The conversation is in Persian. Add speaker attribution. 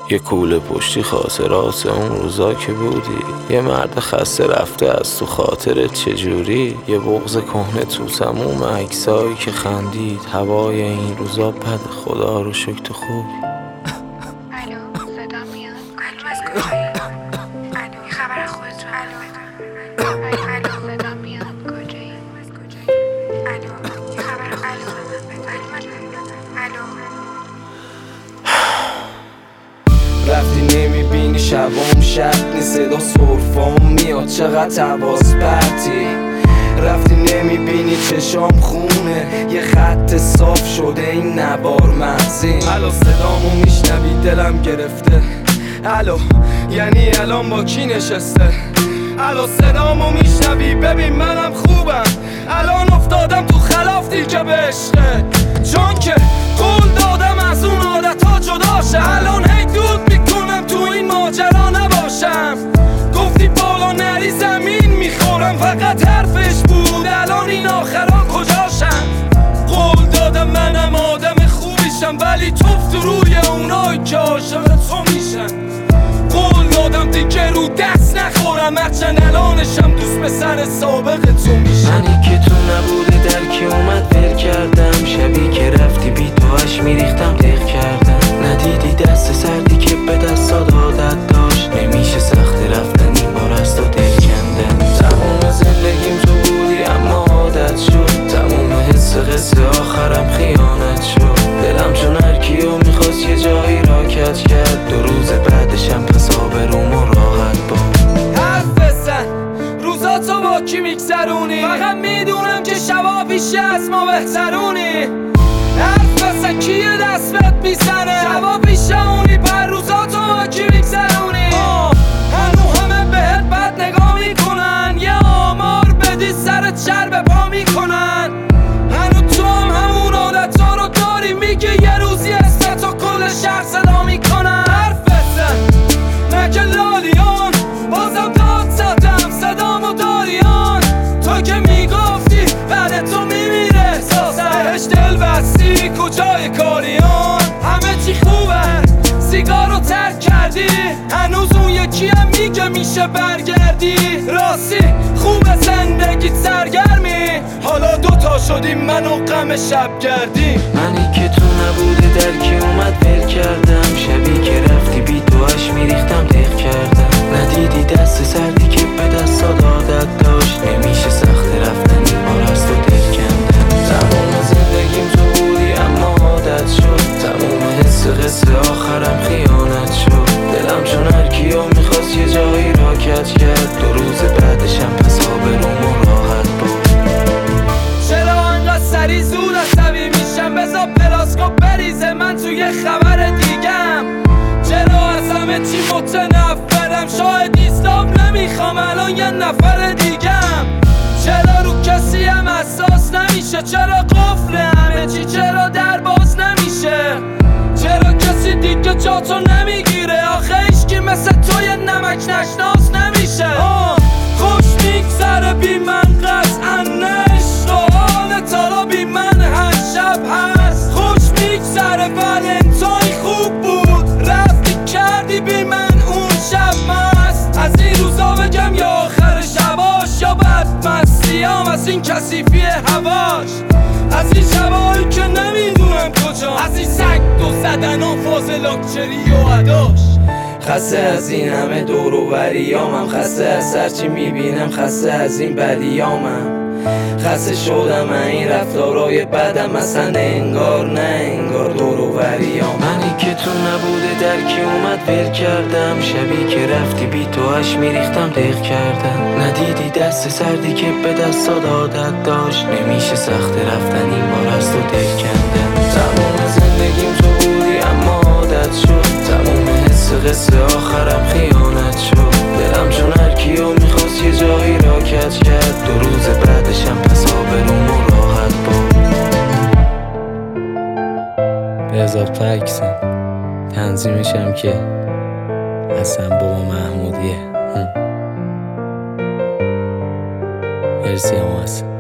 Speaker 1: یه کوله پشتی خاطرات اون روزا که بودی، یه مرد خسته رفته از تو خاطرت چجوری، یه بغض کهنه تو تموم عکسایی که خندید. هوای این روزا بد، خدا رو شکر تو خوبی.
Speaker 2: الو صدا میاد؟ الو از کجایی؟ الو یه خبر از خودتون؟ الو صدا میاد؟ کجایی؟ الو یه خبر از الو
Speaker 3: رفتی نمیبینی شبام شب نیست، صدا سرفام میاد چقدر حواس پرتی. رفتی نمیبینی چشام خونه، یه خط صاف شده این نبار مغزی. الو صدامو میشنوی دلم گرفته، الو یعنی الان با کی نشسته؟ الو صدامو میشنوی ببین منم خوبم، الان افتادم تو خلافتی که به عشقه، چون که قول دادم از اون عادتا جداشه. الان هی دود میکنم تو این ماجرا نباشم، گفتی بالا نری زمین میخورم فقط حرفش بود، الان این آخرا کجاشم؟ قول دادم منم آدم خوبیشم ولی توف تو روی اونایی که عاشق تو میشن. قول دادم دیگه رو دست نخورم هرچند الانشم دوست به سر سابق تو میشم.
Speaker 4: منی که تو نبوده درکی اومد ول کردم، شبی که رفتی بی توش میریختم دق کردم. ندیدی دست سردی که به دستات عادت داشت، نمیشه سخت رفتن این بار از تو دل کندن. تموم زندگیم تو بودی اما عادت شد، تموم حس قصه آخرم خیانت شد. دلم چون هرکیو میخواست یه جایی را کج کرد، 2 روز بعدشم پس آبرومو راحت بود.
Speaker 3: حرف بزن روزاتو با کی میگذرونی، فقط میدونم که شبا پیش از ما بهترونی. حرف بزن کیه دست بهت میزنه، شبا پیش اونی پر روزاتو با کی میگذرونی. هنو همه بهت بد نگاه میکنن، یه آمار بدی سرت شر به پا میکنن. هنو تو هم همون عادتا رو داری، میگه یه روزی استو کل شهر صدا میکنن. حرف بزن نکه لالیان، بازم داد زدم صدامو داریان. تو که میگفتی بعد تو میمیره احساسم، بهش دل بستی کجای کاریان. همه چی خوبه سیگارو ترک کردی، هنوز اون یکی هم میگه میشه برگردی. راستی خوبه زندگیت سرگرمی، حالا 2 تا شدیم من و غم شب گردی.
Speaker 4: منی که تو نبوده درکی اومد ول کردم، شبی که رفتی بی توش میریختم دق کردم. ندیدی دست سردی که به دستات عادت داشت، نمیشه سخت رفتن این بار از تو دل کندم. تمام زندگیم تو بودی اما عادت شد، تموم حس قصه آخرم خیانت شد. دلم چون هرکیو میخواست یه جایی را کج کرد، 2 روز بعدشم پس آبرومو راحت بود.
Speaker 3: چرا انقدر سری زود عصبی میشم، بذار پلاسکوپ بریزه من توی خبر دیگم. چرا از همه چی متنفرم، شاید ایستاب نمیخوام الان یه نفر دیگم. چرا رو کسی هم احساس نمیشه، چرا قفل همه چی، چرا در باز نمیشه. چرا کسی دیگه جاتو نمیگیره، آخه هیچکی مثل تو یه نمک نشناس نمیشه. خوش میگذره بی من قطعا نشت و حال تالا بی من هر شب هست. خوش میگذره ولنتاین خوب بود، رفتی کردی بی من اون شب مست. از این روزا بگم یا آخر شباش، یا بدمستیام از این کثیفی هواش. از این شبایی که نمیدونم کجا، از این سگ دو زدن و فاز لاکچری و عداش. خسته از این همه دور و بریامم، خسته از هرچی میبینم، خسته از این بدیامم. خسته شدم این رفتارای بدم، اصلا انگار نه انگار دور و بریام.
Speaker 4: منی که تو نبوده درکی اومد ول کردم، شبی که رفتی بی توش میریختم دق کردم. ندیدی دست سردی که به دستات عادت داشت، نمیشه سخت رفتن این بار از تو دل کندم.
Speaker 3: تمام زندگیم تو بودی اما عادت شد، تموم حس قصه آخرم خیانت شد. دلم چون هرکیو میخواست یه جایی را کج کرد، 2 روز بعدشم پس آبرومو راحت بود.
Speaker 1: به اضافه عکسم تنظیمشم که حسن بابا محمودیه. مرسی هم حسن.